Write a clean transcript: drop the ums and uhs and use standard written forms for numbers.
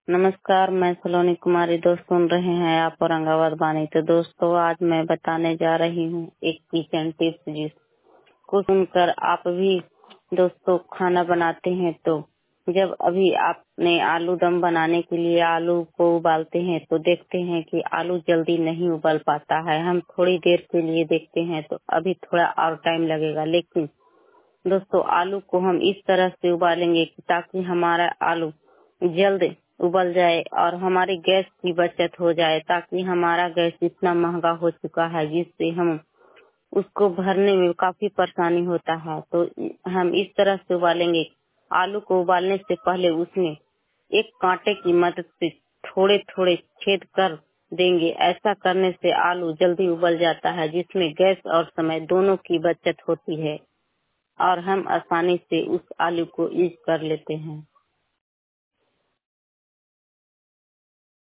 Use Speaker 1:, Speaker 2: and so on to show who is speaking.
Speaker 1: नमस्कार, मैं सलोनी कुमारी। दोस्त सुन रहे हैं आप औरंगाबाद बानी। तो दोस्तों, आज मैं बताने जा रही हूँ एक किचन टिप्स, जिसको सुनकर आप भी दोस्तों खाना बनाते हैं। तो जब अभी आपने आलू दम बनाने के लिए आलू को उबालते हैं तो देखते हैं कि आलू जल्दी नहीं उबल पाता है। हम थोड़ी देर के लिए देखते हैं तो अभी थोड़ा और टाइम लगेगा, लेकिन दोस्तों आलू को हम इस तरह से उबालेंगे कि ताकि हमारा आलू जल्द उबल जाए और हमारी गैस की बचत हो जाए, ताकि हमारा गैस इतना महंगा हो चुका है जिससे हम उसको भरने में काफी परेशानी होता है। तो हम इस तरह से उबालेंगे। आलू को उबालने से पहले उसमें एक कांटे की मदद से थोड़े थोड़े छेद कर देंगे। ऐसा करने से आलू जल्दी उबल जाता है, जिसमें गैस और समय दोनों की बचत होती है और हम आसानी से उस आलू को यूज कर लेते हैं।